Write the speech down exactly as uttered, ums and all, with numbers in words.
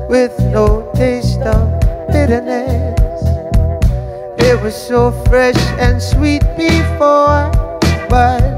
with no taste of bitterness. It was so fresh and sweet before, but